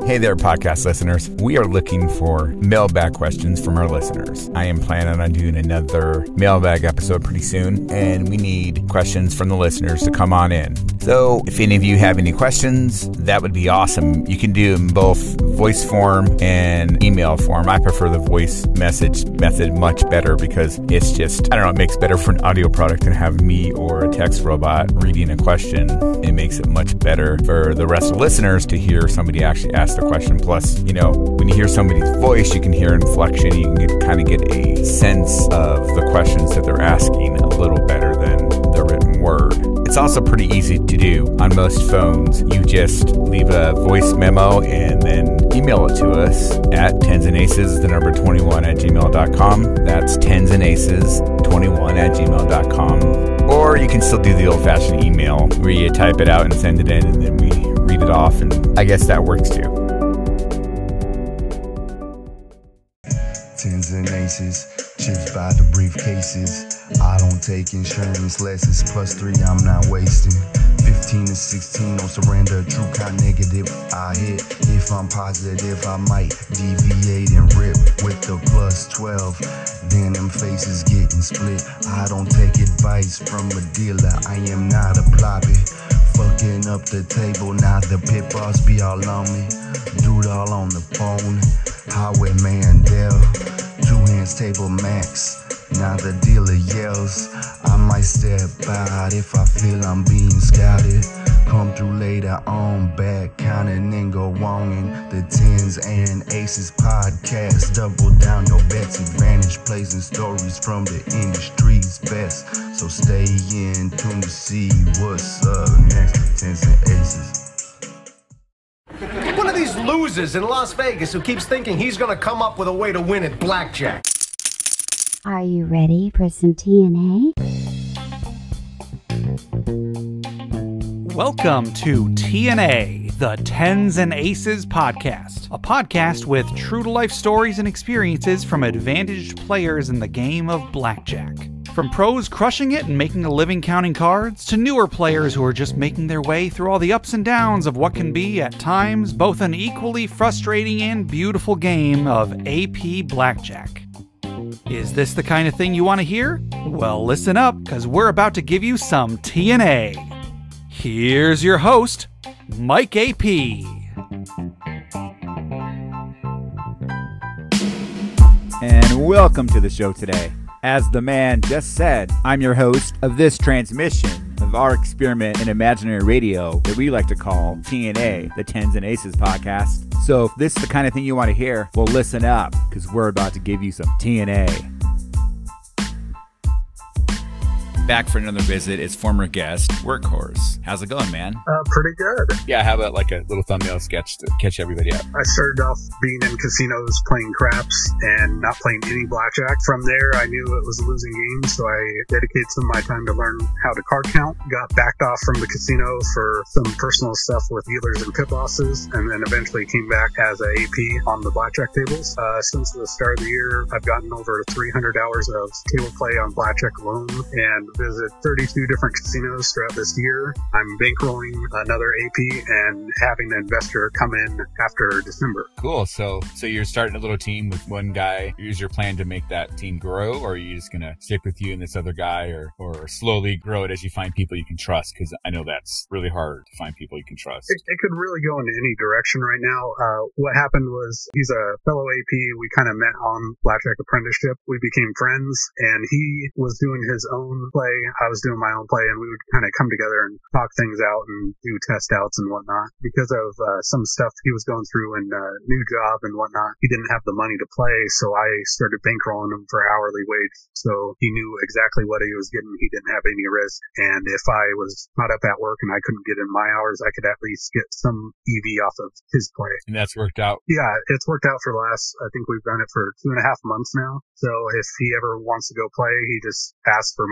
Hey there, podcast listeners. We are looking for mailbag questions from our listeners. I am planning on doing another mailbag episode pretty soon, and we need questions from the listeners to come on in. So if any of you have any questions, that would be awesome. You can do them both voice form and email form. I prefer the voice message method much better because it's just, I don't know, it makes better for an audio product than have me or a text robot reading a question. It makes it much better for the rest of the listeners to hear somebody actually ask the question. Plus, you know, when you hear somebody's voice, you can hear inflection. You can kind of get a sense of the questions that they're asking a little better than the written word. It's also pretty easy to do on most phones. You just leave a voice memo and then email it to us at tensandaces21@gmail.com. That's tensandaces21@gmail.com. Or you can still do the old-fashioned email where you type it out and send it in, and then we read it off, and I guess that works too. Tens and aces, chips by the briefcases. I don't take insurance lessons, +3 I'm not wasting. 15 to 16, no surrender, true kind negative. I hit, if I'm positive, I might deviate and rip with the +12. Then them faces getting split. I don't take advice from a dealer, I am not a ploppy. Fucking up the table, now the pit boss be all on me. Dude all on the phone, Highway Mandel. 2 hands table max. Now the dealer yells, I might step out if I feel I'm being scouted. Come through later on, back counting and go on in the Tens and Aces podcast. Double down your bets, advantage plays and stories from the industry's best. So stay in tune to see what's up next. Tens and Aces. One of these losers in Las Vegas who keeps thinking he's gonna come up with a way to win at blackjack. Are you ready for some TNA? Welcome to TNA, the Tens and Aces podcast, a podcast with true-to-life stories and experiences from advantaged players in the game of blackjack. From pros crushing it and making a living counting cards, to newer players who are just making their way through all the ups and downs of what can be, at times, both an equally frustrating and beautiful game of AP blackjack. Is this the kind of thing you want to hear? Well, listen up, because we're about to give you some TNA. Here's your host, Mike AP. And welcome to the show today. As the man just said, I'm your host of this transmission of our experiment in imaginary radio that we like to call TNA, the Tens and Aces podcast. So if this is the kind of thing you want to hear, well, listen up, because we're about to give you some TNA. Back for another visit is former guest, Workhorse. How's it going, man? Pretty good. Yeah, how about like a little thumbnail sketch to catch everybody up? I started off being in casinos playing craps and not playing any blackjack. From there, I knew it was a losing game, so I dedicated some of my time to learn how to card count. Got backed off from the casino for some personal stuff with dealers and pit bosses, and then eventually came back as a AP on the blackjack tables. Since the start of the year, I've gotten over 300 hours of table play on blackjack alone, and visit 32 different casinos throughout this year. I'm bankrolling another AP and having an investor come in after December. Cool. So you're starting a little team with one guy. Is your plan to make that team grow, or are you just going to stick with you and this other guy, or slowly grow it as you find people you can trust? Because I know that's really hard to find people you can trust. It could really go in any direction right now. What happened was he's a fellow AP. We kind of met on Blackjack Apprenticeship. We became friends, and he was doing his own play. I was doing my own play, and we would kind of come together and talk things out and do test outs and whatnot. Because of some stuff he was going through and new job and whatnot, he didn't have the money to play, so I started bankrolling him for hourly wage. So he knew exactly what he was getting. He didn't have any risk. And if I was not up at work and I couldn't get in my hours, I could at least get some EV off of his play. And that's worked out? Yeah, it's worked out for the last, I think we've done it for 2.5 months now. So if he ever wants to go play, he just asks for money. I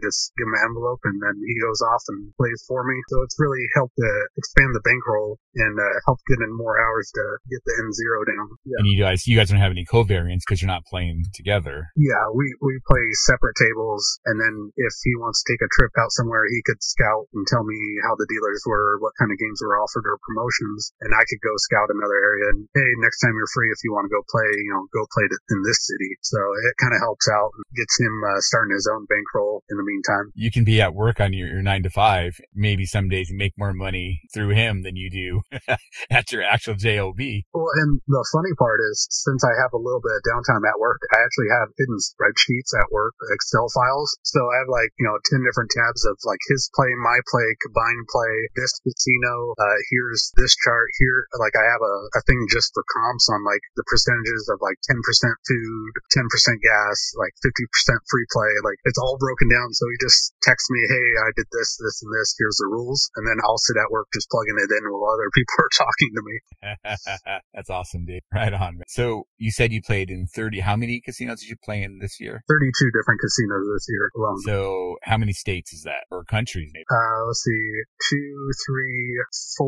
just give him an envelope and then he goes off and plays for me. So it's really helped to expand the bankroll and help get in more hours to get the N0 down. Yeah. And you guys don't have any covariance because you're not playing together. Yeah, we play separate tables, and then if he wants to take a trip out somewhere, he could scout and tell me how the dealers were, what kind of games were offered or promotions, and I could go scout another area and, hey, next time you're free, if you want to go play, go play in this city. So it kind of helps out and gets him starting his own bankroll in the meantime. You can be at work on your 9 to 5. Maybe some days you make more money through him than you do at your actual JOB. Well, and the funny part is, since I have a little bit of downtime at work, I actually have hidden spreadsheets at work, Excel files. So I have 10 different tabs of his play, my play, combined play, this casino, here's this chart here. I have a thing just for comps on the percentages of 10% food, 10% gas, 50% free play. It's all broken down. So he just texts me, hey, I did this, this, and this. Here's the rules. And then I'll sit at work just plugging it in while other people are talking to me. That's awesome, dude. Right on, man. So you said you played in 30. How many casinos did you play in this year? 32 different casinos this year alone. So how many states is that? Or countries, maybe? Let's see. 2, 3,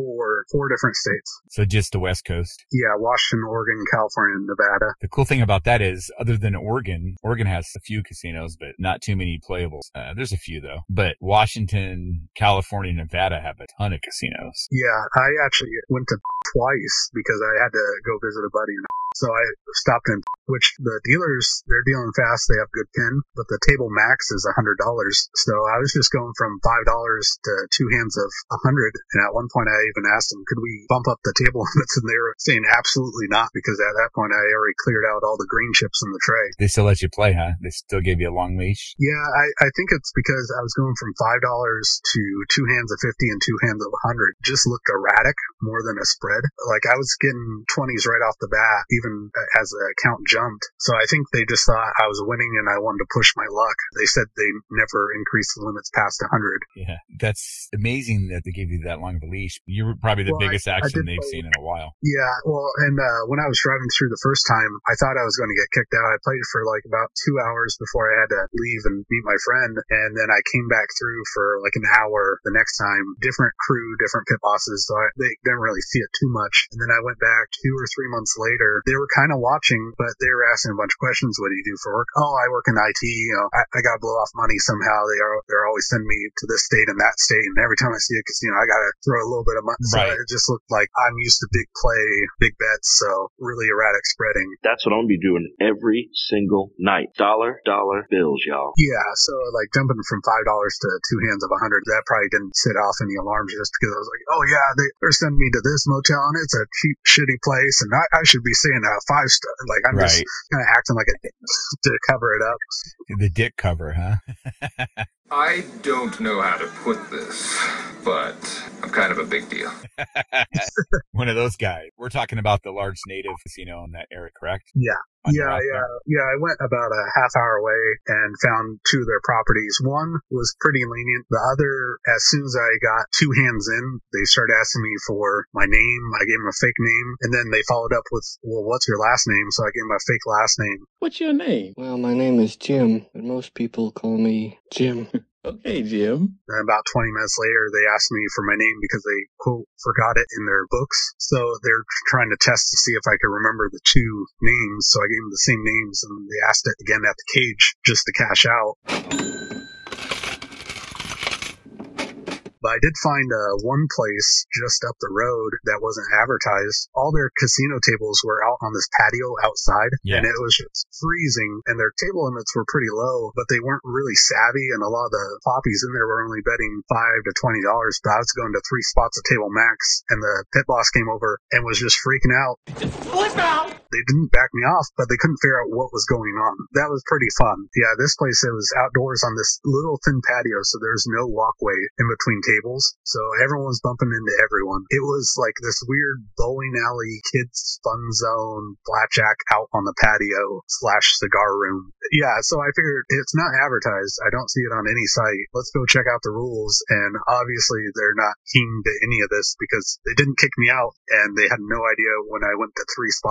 4 different states. So just the West Coast? Yeah, Washington, Oregon, California, and Nevada. The cool thing about that is, other than Oregon has a few casinos, but not too many playables. There's a few, though. But Washington, California, and Nevada have a ton of casinos. Yeah, I actually went to twice because I had to go visit a buddy. So I stopped in, which the dealers, they're dealing fast. They have good pin, but the table max is $100. So I was just going from $5 to 2 hands of $100. And at one point I even asked them, could we bump up the table limits? And they were saying absolutely not, because at that point I already cleared out all the green chips in the tray. They still let you play, huh? They still gave you a long leash? Yeah, I think it's because I was going from $5 to 2 hands of 50 and 2 hands of 100. Just looked erratic more than a spread. I was getting 20s right off the bat, even as the count jumped. So I think they just thought I was winning and I wanted to push my luck. They said they never increased the limits past 100. Yeah, that's amazing that they gave you that long of a leash. You were probably the biggest action they've seen in a while. Yeah, well, and when I was driving through the first time, I thought I was going to get kicked out. I played for about 2 hours before I had to leave and meet my friend. And then I came back through for an hour the next time. Different crew, different pit bosses. So they didn't really see it too much. And then I went back 2 or 3 months later. They were kind of watching, but they were asking a bunch of questions. What do you do for work? Oh, I work in IT. I got to blow off money somehow. They're always sending me to this state and that state. And every time I see a casino, I got to throw a little bit of money. Right. So it just looked like I'm used to big play, big bets. So really erratic spreading. That's what I'm going to be doing every single night. Dollar bills, y'all. Yeah. So jumping from $5 to 2 hands of 100, that probably didn't set off any alarms, just because I was like, oh yeah, they're sending me to this motel and it's a cheap, shitty place. And I should be staying at a 5-star. I'm just kind of acting like a dick to cover it up. The dick cover, huh? I don't know how to put this, but I'm kind of a big deal. One of those guys. We're talking about the large native casino in that area, correct? Yeah. Yeah. I went about a half hour away and found 2 of their properties. One was pretty lenient. The other, as soon as I got 2 hands in, they started asking me for my name. I gave them a fake name, and then they followed up with, well, what's your last name? So I gave them a fake last name. What's your name? Well, my name is Jim, but most people call me Jim. Okay, Jim. And about 20 minutes later, they asked me for my name because they, quote, forgot it in their books. So they're trying to test to see if I could remember the 2 names. So I gave them the same names, and they asked it again at the cage just to cash out. But I did find one place just up the road that wasn't advertised. All their casino tables were out on this patio outside, and it was just freezing, and their table limits were pretty low, but they weren't really savvy, and a lot of the poppies in there were only betting $5 to $20, but I was going to 3 spots of table max, and the pit boss came over and was just freaking out. Just flip out! They didn't back me off, but they couldn't figure out what was going on. That was pretty fun. Yeah, this place, it was outdoors on this little thin patio, so there's no walkway in between tables, so everyone was bumping into everyone. It was like this weird bowling alley, kids fun zone, blackjack out on the patio / cigar room. Yeah, so I figured it's not advertised. I don't see it on any site. Let's go check out the rules, and obviously they're not keen to any of this because they didn't kick me out, and they had no idea when I went to 3 spots of table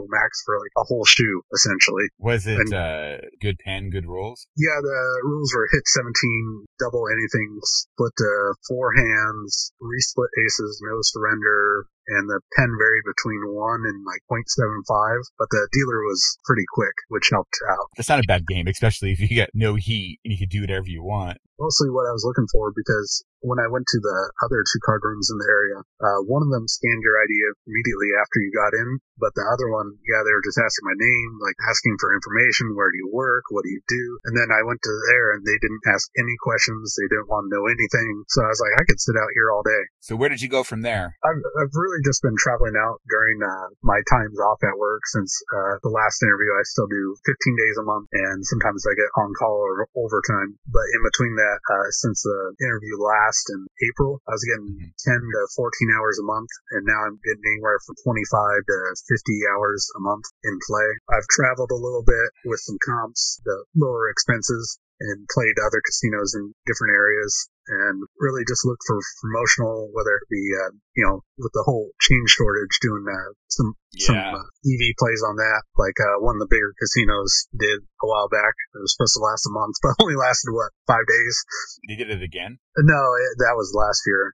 max for like a whole shoe, essentially. Was it good pen, good rules? Yeah, the rules were hit 17, double anything, split to 4 hands, resplit aces, no surrender, and the pen varied between 1 and like 0.75, but the dealer was pretty quick, which helped out. That's not a bad game, especially if you get no heat and you can do whatever you want. Mostly what I was looking for, because when I went to the other 2 card rooms in the area, one of them scanned your ID immediately after you got in, but the other one, they were just asking my name, like asking for information, where do you work, what do you do? And then I went to there and they didn't ask any questions, they didn't want to know anything, so I was like, I could sit out here all day. So where did you go from there? I've really just been traveling out during my times off at work since the last interview. I still do 15 days a month, and sometimes I get on call or overtime, but in between that, since the interview last in April, I was getting 10 to 14 hours a month, and now I'm getting anywhere from 25 to 50 hours a month in play. I've traveled a little bit with some comps, the lower expenses, and played other casinos in different areas, and really just looked for promotional, whether it be, with the whole change shortage, doing some EV plays on that, like one of the bigger casinos did a while back. It was supposed to last a month, but only lasted, 5 days? You did it again? No, that was last year.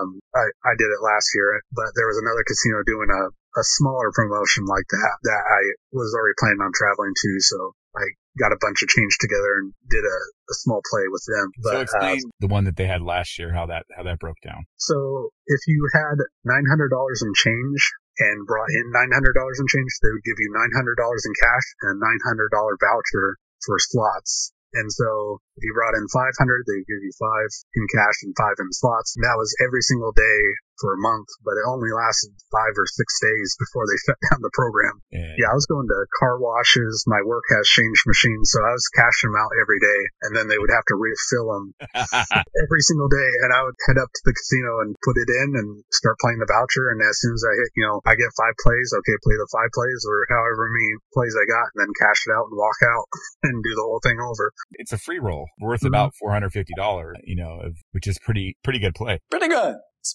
I did it last year, but there was another casino doing a smaller promotion like that I was already planning on traveling to, so I got a bunch of change together and did a small play with them. But, so explain the one that they had last year, how that broke down. So if you had $900 in change and brought in $900 in change, they would give you $900 in cash and a $900 voucher for slots. And so if you brought in 500, they would give you 5 in cash and 5 in slots. And that was every single day for a month, but it only lasted 5 or 6 days before they shut down the program. Yeah, I was going to car washes. My work has change machines, so I was cashing them out every day, and then they would have to refill them every single day. And I would head up to the casino and put it in and start playing the voucher. And as soon as I hit, I get 5 plays, okay, play the 5 plays or however many plays I got, and then cash it out and walk out and do the whole thing over. It's a free roll worth about $450, which is pretty good play. Pretty good. It's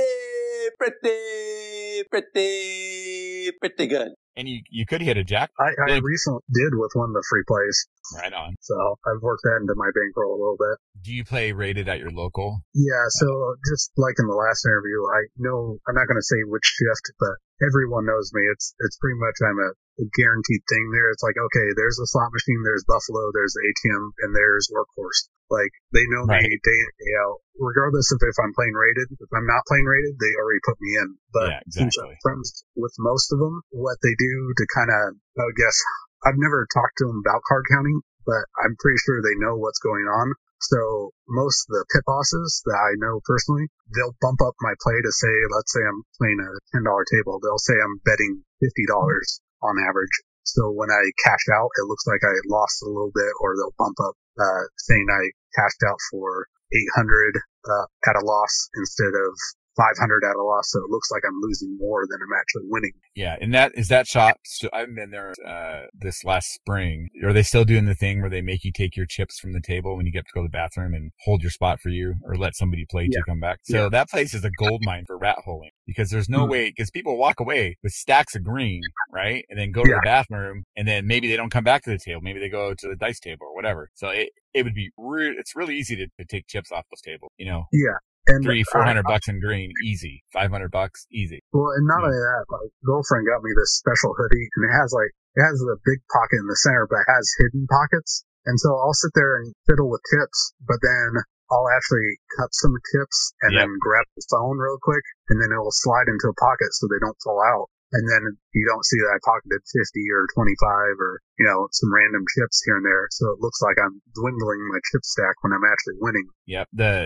pretty good. And you could hit a jack. I recently did with one of the free plays. Right on. So I've worked that into my bankroll a little bit. Do you play rated at your local? Yeah, so just like in the last interview, I know, I'm not going to say which shift, but everyone knows me. It's pretty much I'm a guaranteed thing there. It's like, okay, there's the slot machine, there's Buffalo, there's the ATM, and there's Workhorse. Like, they know me day in, day out. Regardless of if I'm playing rated, if I'm not playing rated, they already put me in. But since I'm friends with most of them, what they do to kind of, I guess, I've never talked to them about card counting, but I'm pretty sure they know what's going on. So most of the pit bosses that I know personally, they'll bump up my play to say, let's say I'm playing a $10 table. They'll say I'm betting $50 on average. So when I cash out, it looks like I lost a little bit, or they'll bump up saying I cashed out for 800 at a loss instead of 500 at a loss, so it looks like I'm losing more than I'm actually winning. Yeah, and that shop, I haven't been there this last spring. Are they still doing the thing where they make you take your chips from the table when you get to go to the bathroom and hold your spot for you, or let somebody play to come back? So that place is a gold mine for rat holing, because there's no way, because people walk away with stacks of green, right? And then go to the bathroom, and then maybe they don't come back to the table. Maybe they go to the dice table or whatever. So it would be it's really easy to take chips off those tables, Yeah. And $300-400 in green, easy. $500, easy. Well, and not only that, my girlfriend got me this special hoodie, and it has a big pocket in the center, but it has hidden pockets. And so I'll sit there and fiddle with tips, but then I'll actually cut some tips and then grab the phone real quick, and then it will slide into a pocket so they don't fall out. And then you don't see that I pocketed 50 or 25 or, some random chips here and there. So it looks like I'm dwindling my chip stack when I'm actually winning. Yep.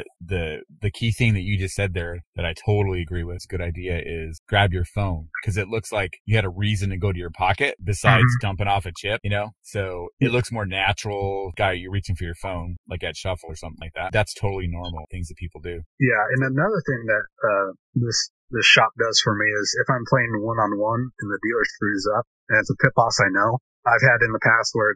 The key thing that you just said there that I totally agree with, good idea, is grab your phone, because it looks like you had a reason to go to your pocket besides dumping off a chip, So it looks more natural. You're reaching for your phone, like at Shuffle or something like that. That's totally normal things that people do. Yeah. And another thing that, this shop does for me is if I'm playing one-on-one and the dealer screws up and it's a pit boss I know, I've had in the past where it's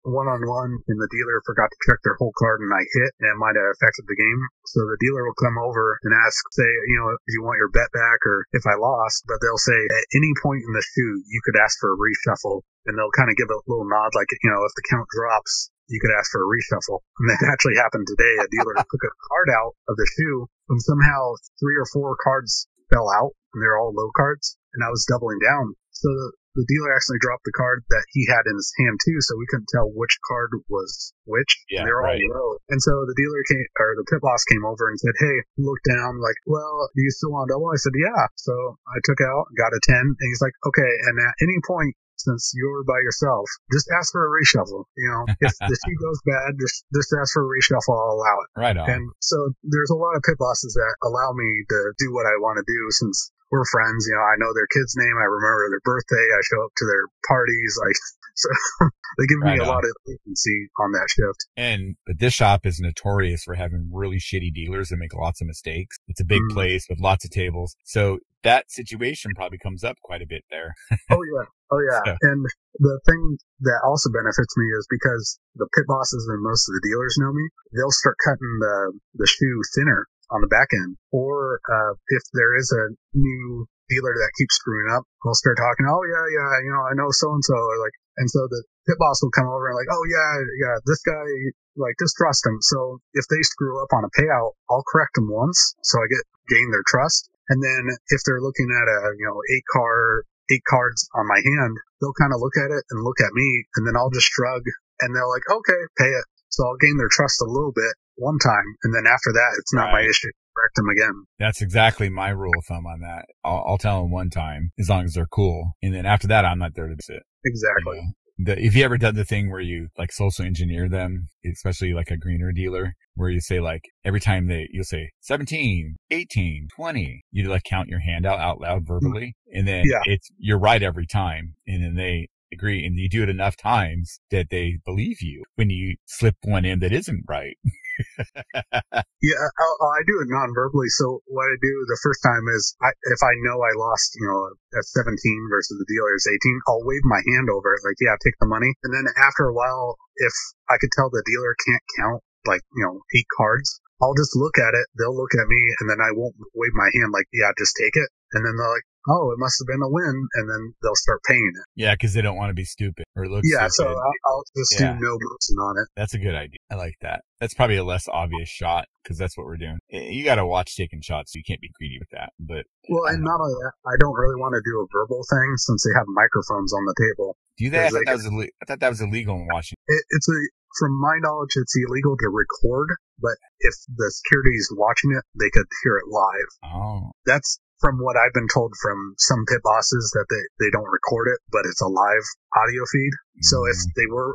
one-on-one and the dealer forgot to check their whole card and I hit, and it might have affected the game. So the dealer will come over and ask, say, do you want your bet back or if I lost? But they'll say at any point in the shoe, you could ask for a reshuffle, and they'll kind of give a little nod like, if the count drops, you could ask for a reshuffle. And that actually happened today. A dealer took a card out of the shoe, and somehow 3 or 4 cards fell out, and they're all low cards, and I was doubling down. So the dealer actually dropped the card that he had in his hand too, so we couldn't tell which card was which. Yeah, they were all low. And so the dealer the pit boss came over and said, hey, look down, like, well, do you still want double? I said, yeah. So I took out, got a 10, and he's like, okay, and at any point, since you're by yourself, just ask for a reshuffle. If the shoe goes bad, just ask for a reshuffle, I'll allow it. Right on. And so there's a lot of pit bosses that allow me to do what I want to do since we're friends. I know their kid's name, I remember their birthday, I show up to their parties, so they give me a lot of agency on that shift. But this shop is notorious for having really shitty dealers that make lots of mistakes. It's a big place with lots of tables. So that situation probably comes up quite a bit there. Oh yeah. So. And the thing that also benefits me is because the pit bosses and most of the dealers know me, they'll start cutting the shoe thinner on the back end. Or if there is a new dealer that keeps screwing up, they'll start talking, oh yeah, I know so-and-so. And so the pit boss will come over and like, oh yeah, this guy, just trust him. So if they screw up on a payout, I'll correct them once, so I gain their trust. And then if they're looking at a 8 cards on my hand, they'll kind of look at it and look at me, and then I'll just shrug, and they're like, okay, pay it. So I'll gain their trust a little bit one time, and then after that, it's not my issue to correct them again. That's exactly my rule of thumb on that. I'll tell them one time, as long as they're cool, and then after that, I'm not there to sit. Exactly. If you ever done the thing where you social engineer them, especially like a greener dealer, where you say every time you'll say 17, 18, 20, you count your hand out loud verbally, and then you're right every time, and then they agree, and you do it enough times that they believe you when you slip one in that isn't right. Yeah, I do it non-verbally. So what I do the first time is, if I know I lost, at 17 versus the dealer's 18, I'll wave my hand over it, like, yeah, take the money. And then after a while, if I could tell the dealer can't count 8 cards, I'll just look at it, they'll look at me, and then I won't wave my hand like, yeah, just take it. And then they're like, oh, it must have been a win, and then they'll start paying it. Yeah, because they don't want to be stupid or look stupid. So I'll just do no boosting on it. That's a good idea. I like that. That's probably a less obvious shot, because that's what we're doing. You got to watch taking shots, so you can't be greedy with that. But and not only that, I don't really want to do a verbal thing since they have microphones on the table. Do that? I thought that was illegal in Washington. From my knowledge, it's illegal to record, but if the security is watching it, they could hear it live. Oh. That's from what I've been told from some pit bosses, that they don't record it, but it's a live audio feed. So if they were,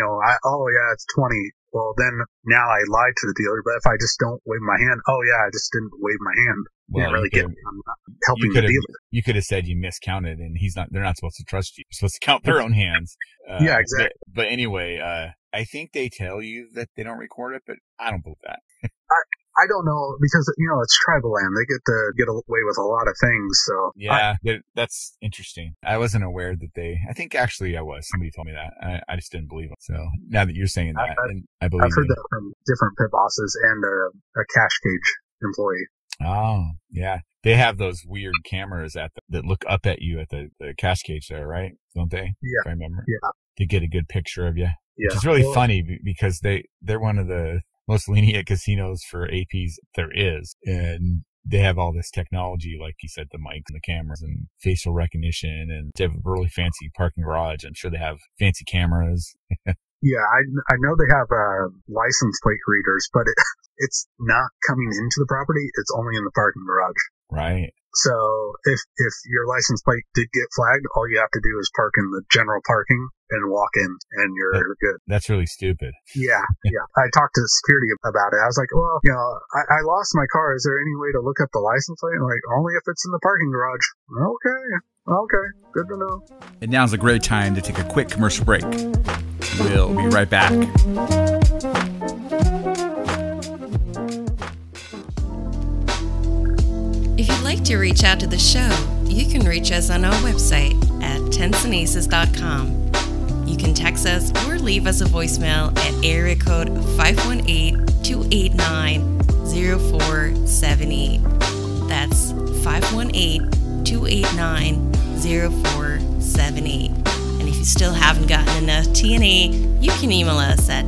it's 20. Well, then now I lied to the dealer, but if I just don't wave my hand, I just didn't wave my hand. Well, can't really get me. I'm not helping the dealer. You could have said you miscounted, and they're not supposed to trust you. You're supposed to count their own hands. Yeah, exactly. But anyway, I think they tell you that they don't record it, but I don't believe that. I don't know, because, it's tribal land. They get away with a lot of things, so. Yeah, that's interesting. I wasn't aware that I think actually I was. Somebody told me that. I just didn't believe it. So now that you're saying that, I believe I've heard that from different pit bosses and a cash cage employee. Oh, yeah. They have those weird cameras that look up at you at the cash cage there, right? Don't they? Yeah. If I remember. Yeah. To get a good picture of you. Yeah. Which is really funny, because they're one of the most lenient casinos for APs there is. And they have all this technology, like you said, the mics and the cameras and facial recognition, and they have a really fancy parking garage. I'm sure they have fancy cameras. Yeah, I know they have license plate readers, but it's not coming into the property. It's only in the parking garage. Right. So if your license plate did get flagged, all you have to do is park in the general parking and walk in, and you're good. That's really stupid. Yeah. I talked to security about it. I was like, well, I lost my car. Is there any way to look up the license plate? And like, only if it's in the parking garage. Okay. Good to know. And now's a great time to take a quick commercial break. We'll be right back. If you'd like to reach out to the show, you can reach us on our website at tensandaces.com. You can text us or leave us a voicemail at area code 518-289-0478. That's 518-289-0478. And if you still haven't gotten enough TNA, you can email us at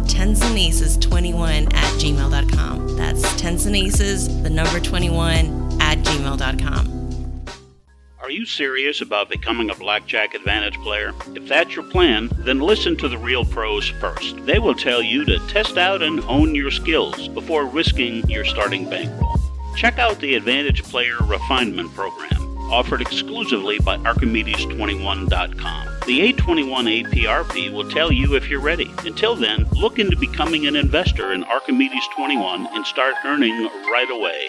tensanaces21@gmail.com. That's tensanaces, the number 21 @gmail.com. Are you serious about becoming a Blackjack Advantage player? If that's your plan, then listen to the real pros first. They will tell you to test out and hone your skills before risking your starting bankroll. Check out the Advantage Player Refinement Program, offered exclusively by Archimedes21.com. The A21 APRP will tell you if you're ready. Until then, look into becoming an investor in Archimedes 21 and start earning right away.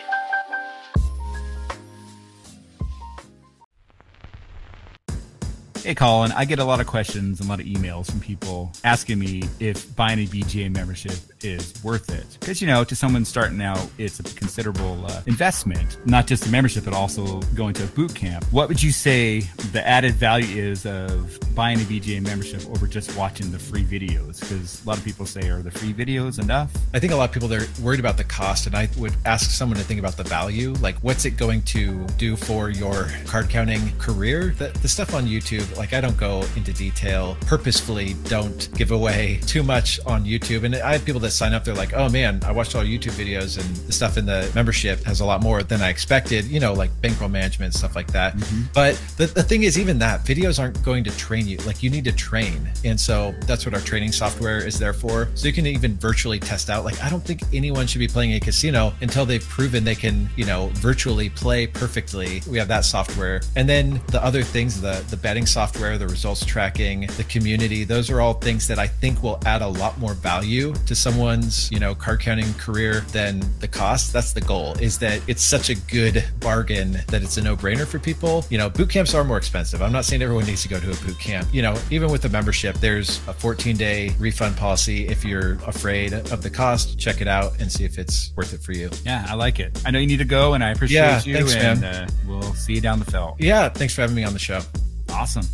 Hey, Colin, I get a lot of questions and a lot of emails from people asking me if buying a BGA membership is worth it. Because, you know, to someone starting out, it's a considerable investment, not just a membership, but also going to a boot camp. What would you say the added value is of buying a BGA membership over just watching the free videos? Because a lot of people say, are the free videos enough? I think a lot of people, they're worried about the cost, and I would ask someone to think about the value. Like, what's it going to do for your card counting career? The stuff on YouTube, like, I don't go into detail, purposefully don't give away too much on YouTube. And I have people that sign up, they're like, oh man, I watched all YouTube videos and the stuff in the membership has a lot more than I expected, you know, like bankroll management, stuff like that. But the thing is, even that, videos aren't going to train you. Like, you need to train. And so that's what our training software is there for. So you can even virtually test out. Like, I don't think anyone should be playing a casino until they've proven they can, you know, virtually play perfectly. We have that software. And then the other things, the betting software, the results tracking, the community, those are all things that I think will add a lot more value to someone's, you know, card counting career than the cost. That's the goal, is that it's such a good bargain that it's a no-brainer for people. You know, boot camps are more expensive. I'm not saying everyone needs to go to a boot camp. You know, even with a membership, there's a 14-day refund policy. If you're afraid of the cost, check it out and see if it's worth it for you. Yeah, I like it. I know you need to go, and I appreciate you. Thanks, and man. We'll see you down the field. Yeah, thanks for having me on the show. Awesome.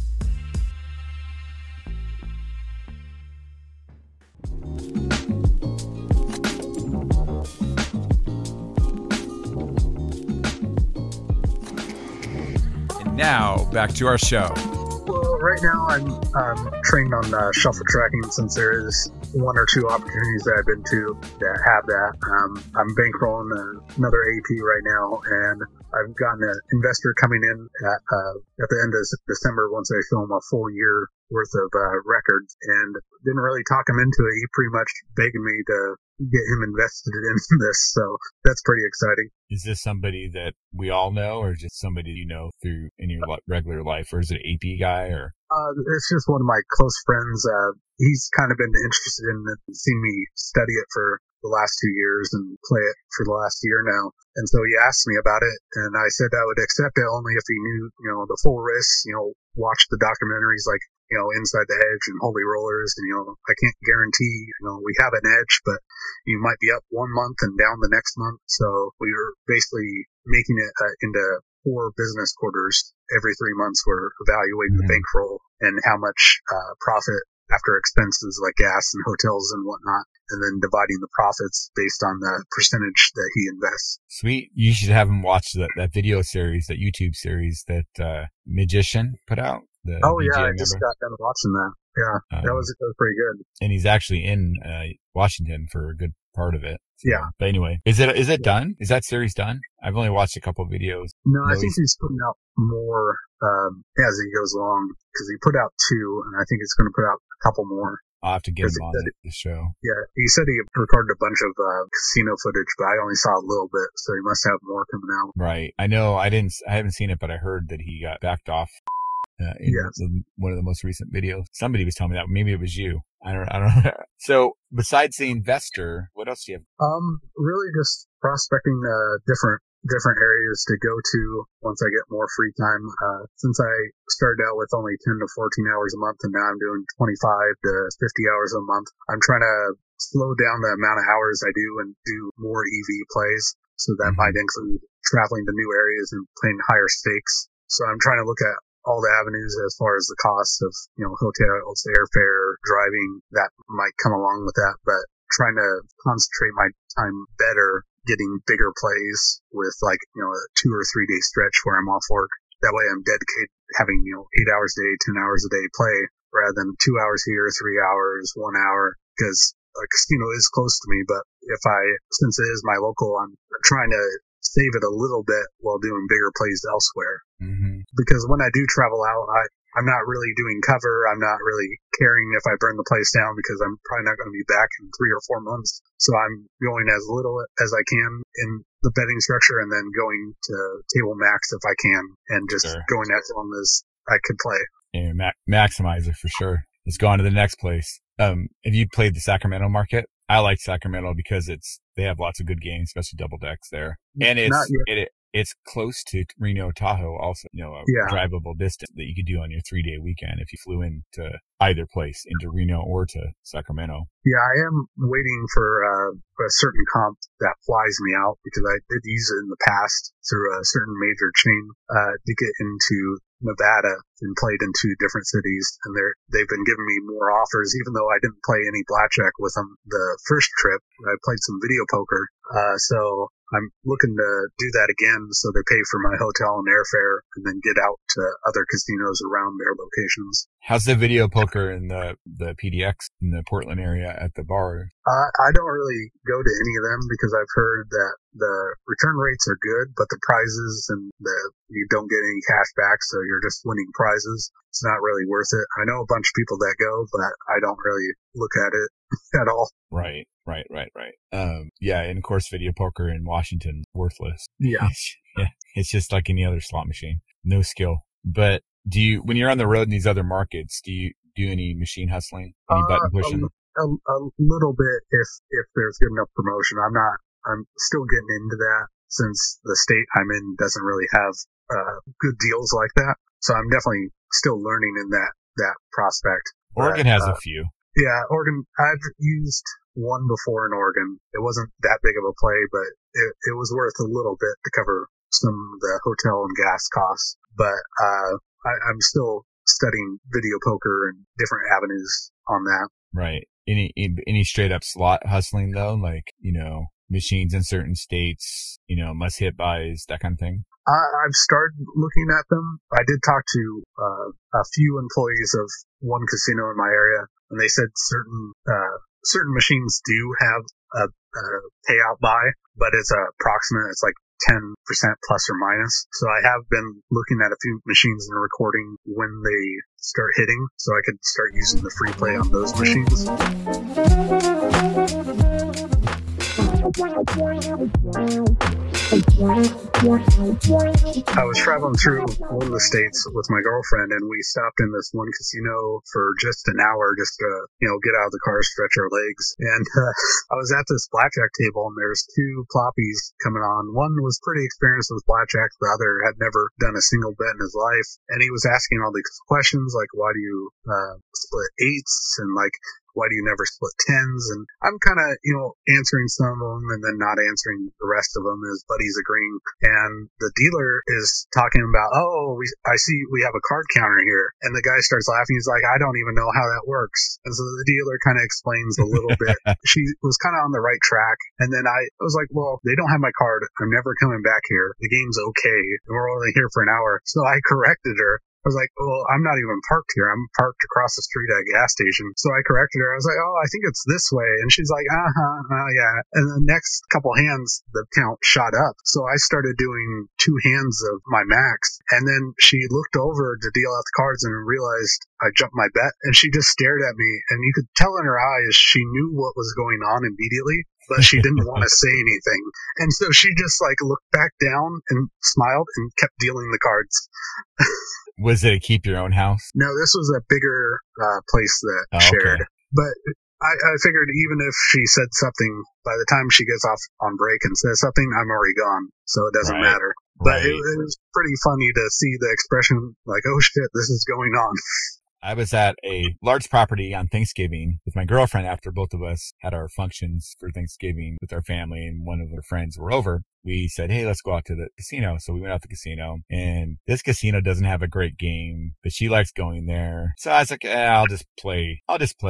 Now, back to our show. Well, right now I'm trained on shuffle tracking, since there is one or two opportunities that I've been to that have that. I'm bankrolling another AP right now, and I've gotten an investor coming in at the end of December once I show him a full year worth of records, and didn't really talk him into it. He pretty much begged me to get him invested in this, so that's pretty exciting. Is this somebody that we all know, or just somebody you know through in your regular life, or is it an AP guy, or? It's just one of my close friends. He's kind of been interested in it, seen me study it for the last 2 years and play it for the last year now. And so he asked me about it, and I said I would accept it only if he knew, you know, the full risks, you know, watch the documentaries like, you know, Inside the Edge and Holy Rollers. And, you know, I can't guarantee, you know, we have an edge, but you might be up 1 month and down the next month. So we were basically making it into 4 business quarters. Every 3 months, we're evaluating the bankroll and how much profit after expenses like gas and hotels and whatnot, and then dividing the profits based on the percentage that he invests. Sweet. You should have him watch that video series, that YouTube series that Magician put out. Oh, yeah, I just got done watching that. Yeah, that was pretty good. And he's actually in Washington for a good part of it. So, yeah. But anyway, is it done? Is that series done? I've only watched a couple of videos. No, I think he's putting out more as he goes along, because he put out 2, and I think he's going to put out a couple more. I'll have to get him on the show. Yeah, he said he recorded a bunch of casino footage, but I only saw a little bit, so he must have more coming out. Right. I know. I haven't seen it, but I heard that he got backed off in one of the most recent videos. Somebody was telling me that. Maybe it was you. I don't know. So besides the investor, what else do you have? Really just prospecting different areas to go to once I get more free time. Since I started out with only 10 to 14 hours a month, and now I'm doing 25 to 50 hours a month, I'm trying to slow down the amount of hours I do and do more EV plays. So that might include traveling to new areas and playing higher stakes. So I'm trying to look at all the avenues as far as the cost of, hotels, airfare, driving that might come along with that, but trying to concentrate my time better getting bigger plays with a 2 or 3 day stretch where I'm off work. That way I'm dedicated having, 8 hours a day, 10 hours a day play rather than 2 hours here, 3 hours, 1 hour, because a casino is close to me. But since it is my local, I'm trying to save it a little bit while doing bigger plays elsewhere. Mm-hmm. Because when I do travel out, I'm not really doing cover. I'm not really caring if I burn the place down because I'm probably not going to be back in 3 or 4 months. So I'm going as little as I can in the betting structure and then going to table max if I can and just going as long as I could play. Yeah, maximizer for sure. Let's go on to the next place. Have you played the Sacramento market? I like Sacramento because they have lots of good games, especially double decks there. And it's close to Reno, Tahoe also, a drivable distance that you could do on your 3-day weekend if you flew into either place, into Reno or to Sacramento. Yeah, I am waiting for a certain comp that flies me out because I did use it in the past through a certain major chain to get into Nevada and played in 2 different cities, and they've been giving me more offers even though I didn't play any blackjack with them the first trip. I played some video poker, so I'm looking to do that again so they pay for my hotel and airfare and then get out to other casinos around their locations. How's the video poker in the PDX in the Portland area at the bar? I don't really go to any of them because I've heard that the return rates are good, but the prizes and you don't get any cash back, so you're just winning prizes. It's not really worth it. I know a bunch of people that go, but I don't really look at it at all. Right. Yeah, and of course, video poker in Washington, worthless. Yeah. It's just like any other slot machine. No skill. But when you're on the road in these other markets, do you do any machine hustling? Any button pushing? A little bit if there's good enough promotion. I'm still getting into that since the state I'm in doesn't really have good deals like that. So I'm definitely still learning in that prospect. Oregon has a few. Yeah, Oregon. I've used one before in Oregon. It wasn't that big of a play, but it was worth a little bit to cover some of the hotel and gas costs. But I'm still studying video poker and different avenues on that. Right. Any straight up slot hustling though, like machines in certain states, must hit buys, that kind of thing. I've started looking at them. I did talk to a few employees of one casino in my area, and they said certain machines do have a payout buy, but it's approximate. It's like 10% plus or minus. So I have been looking at a few machines and recording when they start hitting, so I could start using the free play on those machines. I was traveling through one of the states with my girlfriend, and we stopped in this one casino for just an hour just to, get out of the car, stretch our legs. And I was at this blackjack table, and there's 2 ploppies coming on. One was pretty experienced with blackjack. The other had never done a single bet in his life. And he was asking all these questions like, why do you split 8s? And like, why do you never split 10s? And I'm kind of, answering some of them and then not answering the rest of them. His buddy's agreeing. And the dealer is talking about, I see we have a card counter here. And the guy starts laughing. He's like, I don't even know how that works. And so the dealer kind of explains a little bit. She was kind of on the right track. And then I was like, well, they don't have my card. I'm never coming back here. The game's okay. And we're only here for an hour. So I corrected her. I was like, well, I'm not even parked here. I'm parked across the street at a gas station. So I corrected her. I was like, I think it's this way. And she's like, yeah. And the next couple hands, the count shot up. So I started doing 2 hands of my max. And then she looked over to deal out the cards and realized I jumped my bet. And she just stared at me. And you could tell in her eyes she knew what was going on immediately, but she didn't want to say anything. And so she just looked back down and smiled and kept dealing the cards. Was it a keep your own house? No, this was a bigger place that shared. Okay. But I figured even if she said something, by the time she gets off on break and says something, I'm already gone. So it doesn't matter. But it was pretty funny to see the expression like, oh shit, this is going on. I was at a large property on Thanksgiving with my girlfriend after both of us had our functions for Thanksgiving with our family and one of our friends were over. We said, hey, let's go out to the casino. So we went out to the casino, and this casino doesn't have a great game, but she likes going there. So I was like, I'll just play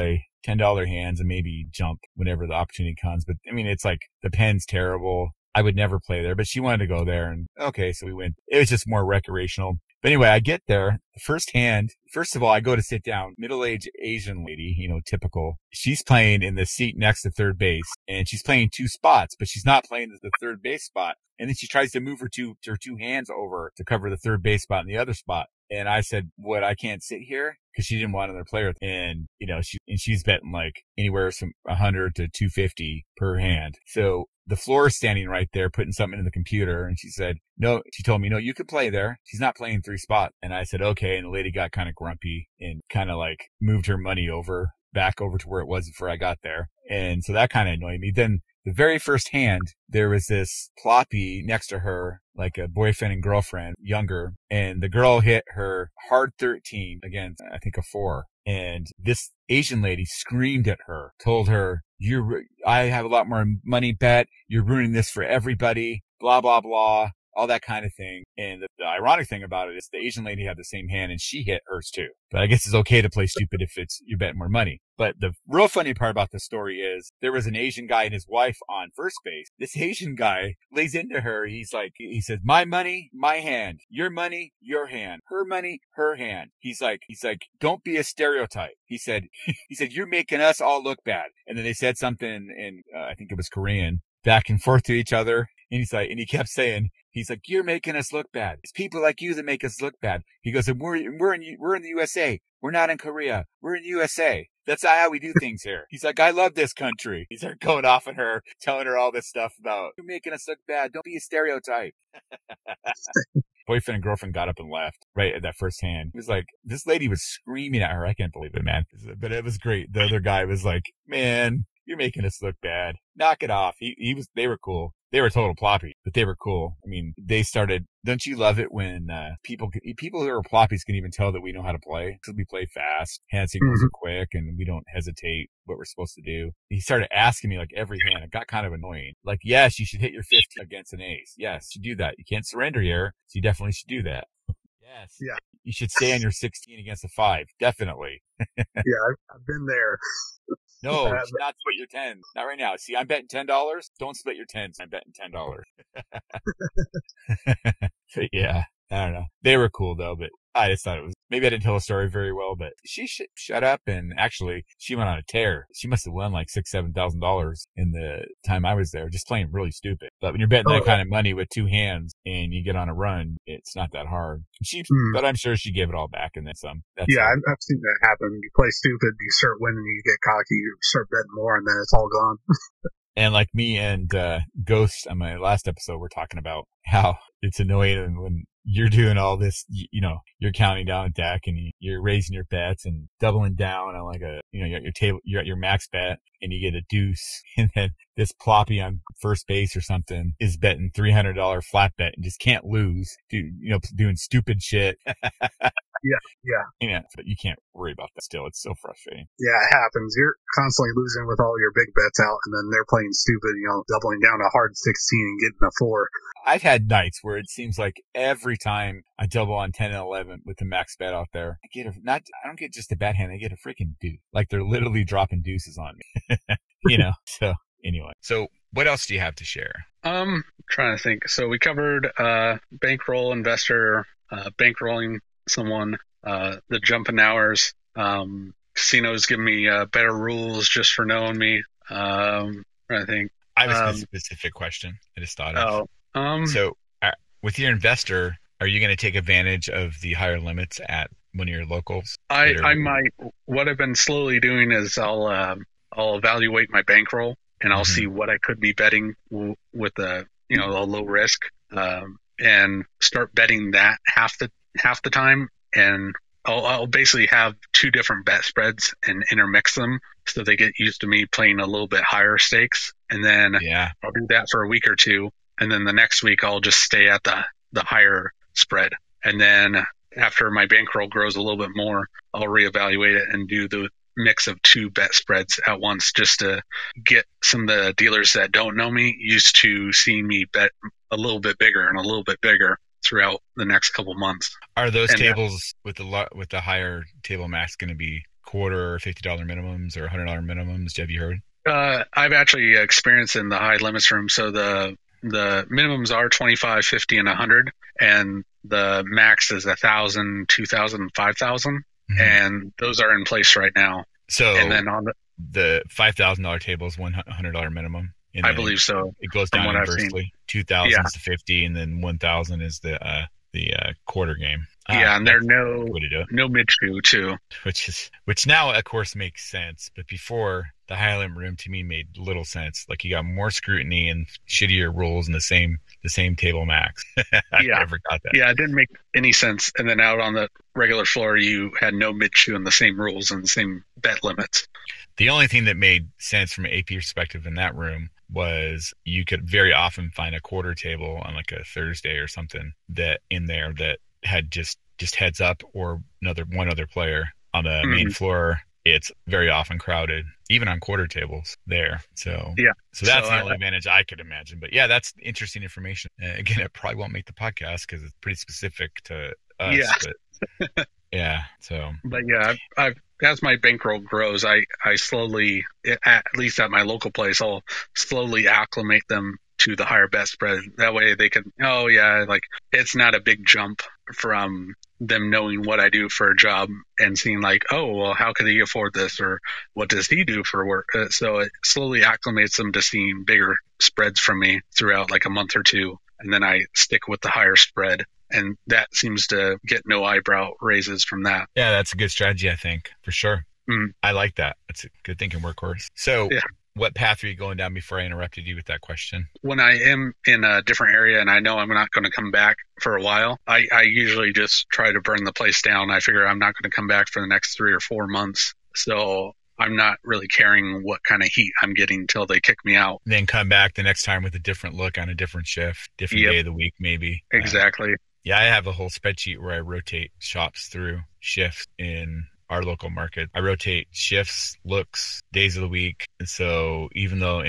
$10 hands and maybe jump whenever the opportunity comes. But I mean, it's like the pen's terrible. I would never play there, but she wanted to go there, and okay, so we went. It was just more recreational. But anyway, I get there, the first hand, first of all, I go to sit down, middle-aged Asian lady, typical. She's playing in the seat next to third base, and she's playing 2 spots, but she's not playing the third base spot. And then she tries to move her two hands over to cover the third base spot and the other spot. And I said, what, I can't sit here? Cause she didn't want another player. And, she's betting like anywhere from 100 to 250 per hand. So the floor is standing right there, putting something in the computer. And she said, no, she told me, no, you could play there. She's not playing 3 spots. And I said, okay. And the lady got kind of grumpy and kind of like moved her money back over to where it was before I got there. And so that kind of annoyed me. Then the very first hand, there was this ploppy next to her, like a boyfriend and girlfriend, younger, and the girl hit her hard 13 against, I think, a 4. And this Asian lady screamed at her, told her, I have a lot more money bet. You're ruining this for everybody, blah, blah, blah. All that kind of thing. And the ironic thing about it is the Asian lady had the same hand and she hit hers too. But I guess it's okay to play stupid if you're betting more money. But the real funny part about the story is there was an Asian guy and his wife on first base. This Asian guy lays into her. He says, my money, my hand, your money, your hand, her money, her hand. He's like, don't be a stereotype. He said, you're making us all look bad. And then they said something in, I think it was Korean, back and forth to each other. And he kept saying, you're making us look bad. It's people like you that make us look bad. He goes, and we're in the USA. We're not in Korea. We're in the USA. That's not how we do things here. He's like, I love this country. He's like going off on her, telling her all this stuff about, you're making us look bad. Don't be a stereotype. Boyfriend and girlfriend got up and left right at that first hand. It was like, this lady was screaming at her. I can't believe it, man. But it was great. The other guy was like, man, you're making us look bad. Knock it off. They were cool. They were total ploppy, but they were cool. I mean, they started, don't you love it when people who are ploppies can even tell that we know how to play? Because we play fast, hand signals are quick, and we don't hesitate what we're supposed to do. He started asking me like every hand. It got kind of annoying. Like, yes, you should hit your 15 against an ace. Yes, you should do that. You can't surrender here, so you definitely should do that. Yes. Yeah. You should stay on your 16 against a 5. Definitely. Yeah, I've been there. No, you should not split your 10s. Not right now. See, I'm betting $10. Don't split your 10s. I'm betting $10. But yeah, I don't know. They were cool though, but I just thought it was, maybe I didn't tell the story very well, but she shut up, and actually she went on a tear. She must have won like $6,000-$7,000 in the time I was there, just playing really stupid. But when you're betting that kind of money with 2 hands and you get on a run, it's not that hard. But I'm sure she gave it all back and then some. I've seen that happen. You play stupid, you start winning, you get cocky, you start betting more, and then it's all gone. And like me and Ghost on my last episode, we're talking about how it's annoying when you're doing all this, you're counting down a deck and you're raising your bets and doubling down on like you're at your table, you're at your max bet and you get a deuce, and then this ploppy on first base or something is betting $300 flat bet and just can't lose, doing stupid shit. Yeah, but you can't worry about that still. It's so frustrating. Yeah, it happens. You're constantly losing with all your big bets out, and then they're playing stupid, doubling down a hard 16 and getting a 4. I've had nights where it seems like every time I double on 10 and 11 with the max bet out there, I don't get just a bad hand, I get a freaking deuce. Like they're literally dropping deuces on me. So anyway. So what else do you have to share? Trying to think. So we covered bankroll investor, bankrolling someone, the jumping hours, casinos give me better rules just for knowing me. I think I have a specific question I just thought of. So with your investor, are you going to take advantage of the higher limits at one of your locals? I might. What I've been slowly doing is I'll evaluate my bankroll and I'll see what I could be betting with a low risk, and start betting that half the time, and I'll basically have 2 different bet spreads and intermix them so they get used to me playing a little bit higher stakes, and then I'll do that for a week or 2, and then the next week I'll just stay at the higher spread, and then after my bankroll grows a little bit more, I'll reevaluate it and do the mix of 2 bet spreads at once, just to get some of the dealers that don't know me used to seeing me bet a little bit bigger and a little bit bigger throughout the next couple months. Are those tables with the higher table max going to be quarter or $50 minimums or $100 minimums? Have you heard? I've actually experienced in the high limits room. So the minimums are 25, 50, and 100, and the max is 1,000, 2,000, 5,000, and those are in place right now. So, and then on the $5,000 table is $100 minimum. I believe so. It goes down inversely. 2,000 is the 50, and then 1,000 is the quarter game. Yeah, and there are no mid-shoe too. Which now, of course, makes sense. But before, the high limit room to me made little sense. Like, you got more scrutiny and shittier rules in the same table max. I never got that. Yeah, it didn't make any sense. And then out on the regular floor, you had no mid-shoe and the same rules and the same bet limits. The only thing that made sense from an AP perspective in that room was you could very often find a quarter table on like a Thursday or something that had just heads up or one other player on the main floor. It's very often crowded, even on quarter tables there. So that's the only advantage I could imagine. But yeah, that's interesting information. Again, it probably won't make the podcast because it's pretty specific to us. Yeah. But yeah. So. But yeah, as my bankroll grows, I slowly, at least at my local place, I'll slowly acclimate them to the higher bet spread. That way they can, it's not a big jump from them knowing what I do for a job and seeing like, oh, well, how could he afford this? Or what does he do for work? So it slowly acclimates them to seeing bigger spreads from me throughout like a month or two. And then I stick with the higher spread. And that seems to get no eyebrow raises from that. Yeah, that's a good strategy, I think, for sure. I like that. That's a good thinking workhorse. So what path are you going down before I interrupted you with that question? When I am in a different area and I know I'm not going to come back for a while, I usually just try to burn the place down. I figure I'm not going to come back for the next 3 or 4 months. So I'm not really caring what kind of heat I'm getting until they kick me out. Then come back the next time with a different look on a different shift, different day of the week maybe. Exactly. Yeah, I have a whole spreadsheet where I rotate shops through shifts in our local market. I rotate shifts, looks, days of the week. And so even though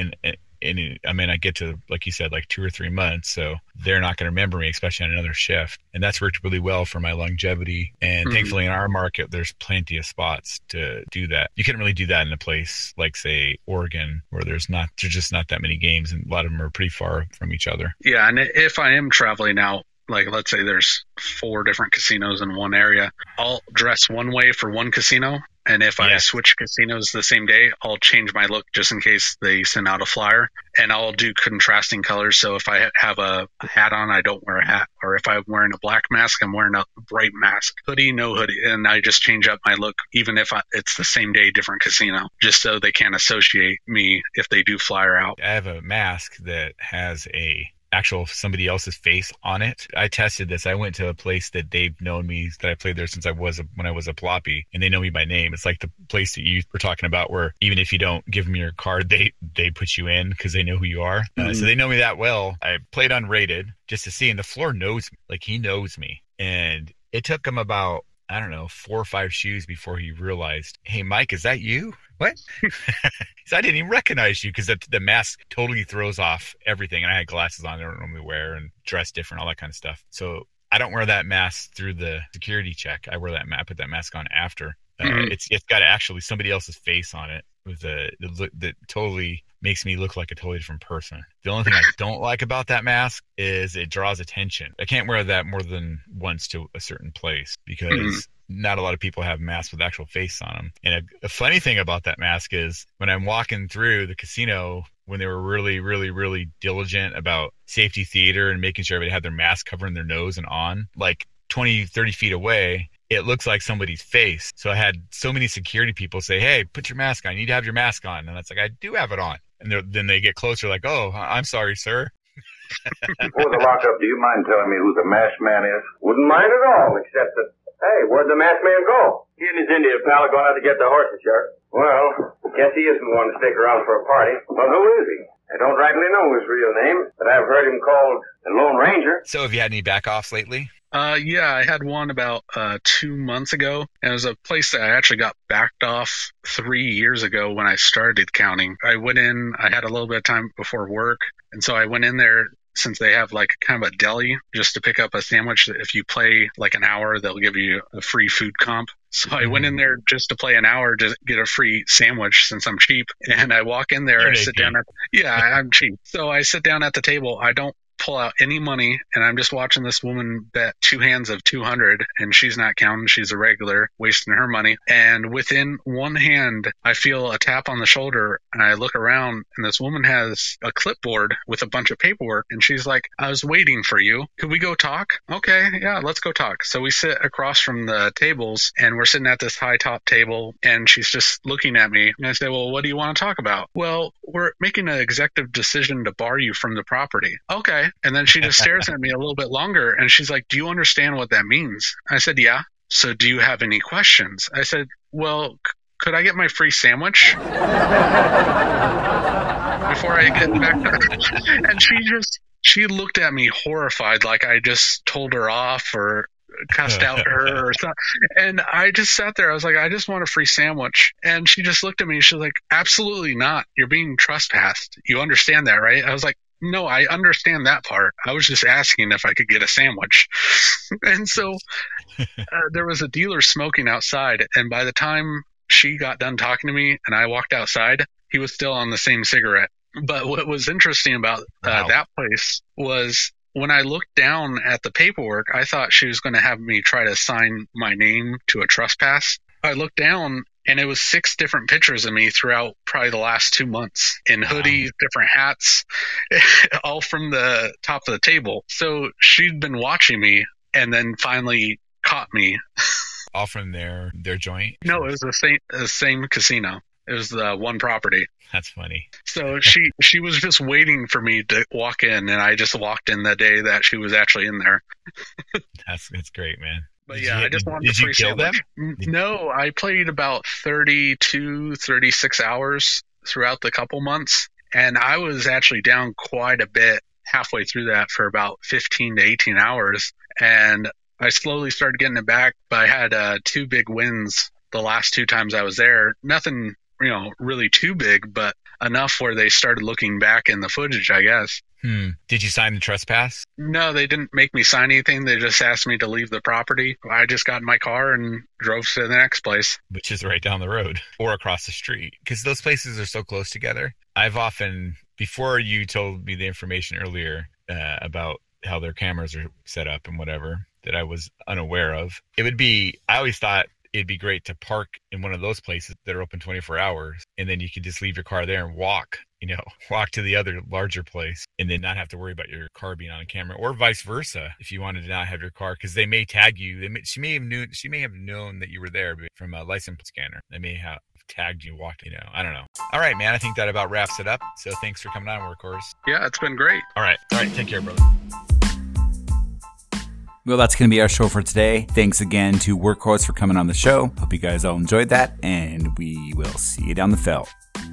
I get to, like you said, like 2 or 3 months, so they're not going to remember me, especially on another shift. And that's worked really well for my longevity. And thankfully in our market, there's plenty of spots to do that. You couldn't really do that in a place like, say, Oregon, where there's just not that many games, and a lot of them are pretty far from each other. Yeah, and if I am traveling out, like let's say there's 4 different casinos in one area, I'll dress one way for one casino. And if I switch casinos the same day, I'll change my look just in case they send out a flyer. And I'll do contrasting colors. So if I have a hat on, I don't wear a hat. Or if I'm wearing a black mask, I'm wearing a bright mask. Hoodie, no hoodie. And I just change up my look, even if it's the same day, different casino, just so they can't associate me if they do flyer out. I have a mask that has actual somebody else's face on it. I tested this. I went to a place that they've known me, that I played there since when I was a ploppy, and they know me by name. It's like the place that you were talking about where even if you don't give them your card, they put you in because they know who you are. So they know me that well. I played unrated just to see, and the floor knows me. Like, he knows me. And it took him about, I don't know, 4 or 5 shoes before he realized, hey, Mike, is that you? What? So I didn't even recognize you, because the mask totally throws off everything. And I had glasses on I don't normally wear, and dress different, all that kind of stuff. So I don't wear that mask through the security check. I wear I put that mask on after. It's got actually somebody else's face on it with the look that totally makes me look like a totally different person. The only thing I don't like about that mask is it draws attention. I can't wear that more than once to a certain place, because not a lot of people have masks with actual face on them. And a funny thing about that mask is when I'm walking through the casino, when they were really, really, really diligent about safety theater and making sure everybody had their mask covering their nose and on, like 20, 30 feet away, it looks like somebody's face. So I had so many security people say, hey, put your mask on. You need to have your mask on. And it's like, I do have it on. And then they get closer, like, oh, I'm sorry, sir. Before the lockup, do you mind telling me who the masked man is? Wouldn't mind at all, except that, hey, where'd the masked man go? He and his Indian pal are going out to get the horses, Sheriff. Well, guess he isn't one to stick around for a party. Well, who is he? I don't rightly know his real name, but I've heard him called the Lone Ranger. So have you had any back-offs lately? Yeah, I had one about 2 months ago. And it was a place that I actually got backed off 3 years ago when I started counting. I went in, I had a little bit of time before work. And so I went in there since they have like kind of a deli just to pick up a sandwich. If you play like an hour, they'll give you a free food comp. So I went in there just to play an hour to get a free sandwich since I'm cheap. And I walk in there and sit down I'm cheap. So I sit down at the table. I don't pull out any money, and I'm just watching this woman bet 2 hands of 200, and she's not counting. She's a regular, wasting her money. And within one hand, I feel a tap on the shoulder, and I look around, and this woman has a clipboard with a bunch of paperwork, and she's like, I was waiting for you. Could we go talk? Okay, yeah, let's go talk. So we sit across from the tables, and we're sitting at this high top table, and she's just looking at me, and I say, well, what do you want to talk about? Well, we're making an executive decision to bar you from the property. Okay. And then she just stares at me a little bit longer, and she's like, do you understand what that means? I said, yeah. So do you have any questions? I said, well, could I get my free sandwich before I get back? And she looked at me horrified, like I just told her off or cussed out her or something. And I just sat there. I was like, I just want a free sandwich. And she just looked at me. She was like, absolutely not. You're being trespassed. You understand that, right? I was like, no, I understand that part. I was just asking if I could get a sandwich. And so there was a dealer smoking outside. And by the time she got done talking to me and I walked outside, he was still on the same cigarette. But what was interesting about that place was when I looked down at the paperwork, I thought she was going to have me try to sign my name to a trespass. I looked down, and it was 6 different pictures of me throughout probably the last 2 months in hoodies, different hats, all from the top of the table. So she'd been watching me and then finally caught me. All from their joint? No, it was the same casino. It was the one property. That's funny. So she was just waiting for me to walk in, and I just walked in the day that she was actually in there. That's great, man. But I just wanted to kill them? No, I played about 32, 36 hours throughout the couple months. And I was actually down quite a bit halfway through that for about 15 to 18 hours. And I slowly started getting it back. But I had 2 big wins the last 2 times I was there. Nothing, really too big, but enough where they started looking back in the footage, I guess. Did you sign the trespass? No, they didn't make me sign anything. They just asked me to leave the property. I just got in my car and drove to the next place. Which is right down the road or across the street, because those places are so close together. I've often, before you told me the information earlier about how their cameras are set up and whatever that I was unaware of, I always thought it'd be great to park in one of those places that are open 24 hours, and then you could just leave your car there and walk to the other larger place and then not have to worry about your car being on camera, or vice versa if you wanted to not have your car, because they may tag you. She may have known that you were there from a license scanner. They may have tagged you walking, I don't know. All right, man, I think that about wraps it up. So thanks for coming on, Workhorse. Yeah, it's been great. All right, take care, brother. Well, that's going to be our show for today. Thanks again to Workhorse for coming on the show. Hope you guys all enjoyed that, and we will see you down the felt.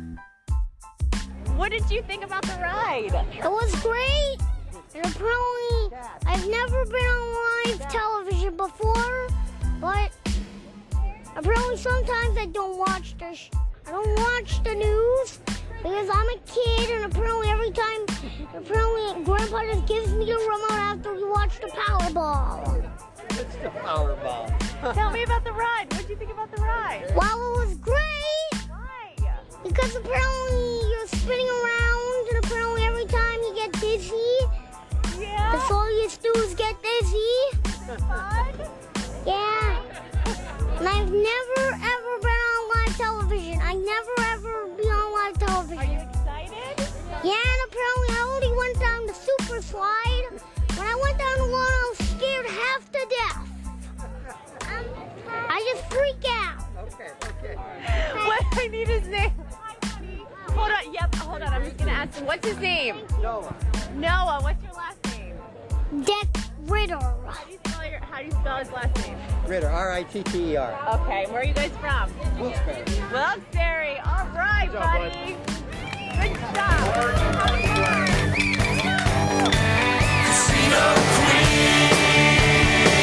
What did you think about the ride? It was great. And apparently, I've never been on live television before, but apparently sometimes I don't watch the news because I'm a kid, and apparently Grandpa just gives me the remote after we watch the Powerball. What's the Powerball? Tell me about the ride. What did you think about the ride? Well, it was great. Why? Because apparently you're spinning around, and apparently every time you get dizzy, that's all you do is get dizzy. Fun? Yeah. And I've never ever been on live television. I never ever be on live television. Are you excited? Yeah, and apparently I only went down the super slide. When I went down the one, I was scared half to death. I just freak out. Okay. What I need his name. Hold on. I'm just gonna ask him. What's his name? Noah. What's your last name? Dick Ritter. How do you spell his last name? Ritter, R-I-T-T-E-R. Okay, where are you guys from? Wilkes-Barre. All right, buddy. Good job. Casino Queen.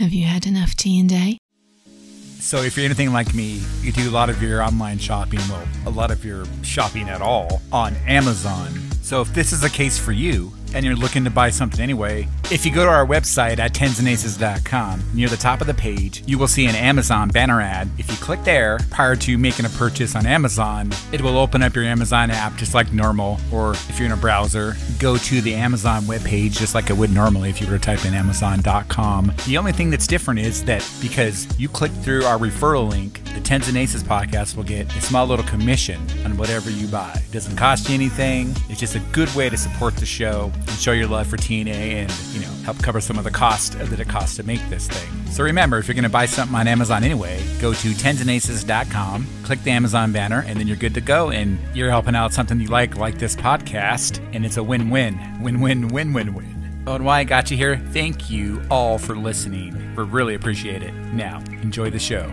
Have you had enough tea and day? So if you're anything like me, you do a lot of your online shopping, well, a lot of your shopping at all, on Amazon. So if this is a case for you, and you're looking to buy something anyway, if you go to our website at tensandaces.com, near the top of the page, you will see an Amazon banner ad. If you click there prior to making a purchase on Amazon, it will open up your Amazon app just like normal. Or if you're in a browser, go to the Amazon webpage just like it would normally if you were to type in amazon.com. The only thing that's different is that because you click through our referral link, the Tens and Aces podcast will get a small little commission on whatever you buy. It doesn't cost you anything. It's just a good way to support the show and show your love for TNA and, help cover some of the cost that it costs to make this thing. So remember, if you're going to buy something on Amazon anyway, go to tensandaces.com, click the Amazon banner, and then you're good to go. And you're helping out something you like this podcast, and it's a win-win. Win-win-win-win-win. Oh, and why I got you here, thank you all for listening. We really appreciate it. Now, enjoy the show.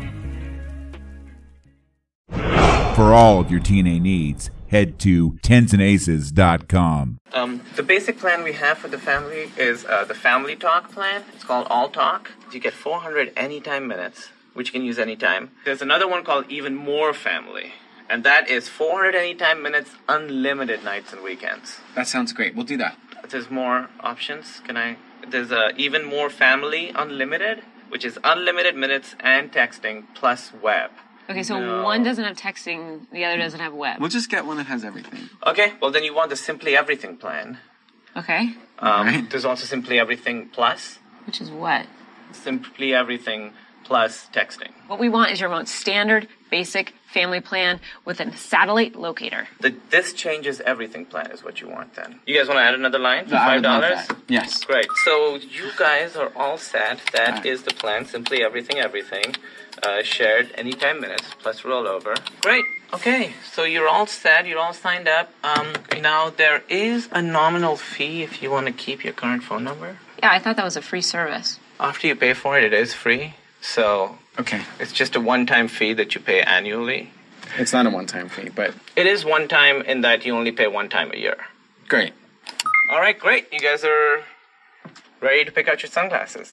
For all of your TNA needs, head to tensandaces.com. The basic plan we have for the family is the Family Talk plan. It's called All Talk. You get 400 anytime minutes, which you can use anytime. There's another one called Even More Family, and that is 400 anytime minutes, unlimited nights and weekends. That sounds great. We'll do that. There's more options. There's Even More Family Unlimited, which is unlimited minutes and texting plus web. Okay, so one doesn't have texting, the other doesn't have web. We'll just get one that has everything. Okay, well then you want the Simply Everything plan. Okay. Right. There's also Simply Everything Plus. Which is what? Simply Everything Plus texting. What we want is your most standard, basic family plan with a satellite locator. The This Changes Everything plan is what you want then. You guys want to add another line for I would love $5? that. Yes. Great. So you guys are all set. That is the plan. Simply Everything. Shared anytime minutes plus rollover. Great. Okay. So you're all set. You're all signed up. Now there is a nominal fee if you want to keep your current phone number. Yeah, I thought that was a free service. After you pay for it, it is free. So okay, it's just a one-time fee that you pay annually. It's not a one-time fee, but it is one time in that you only pay one time a year. Great. All right, great. You guys are ready to pick out your sunglasses.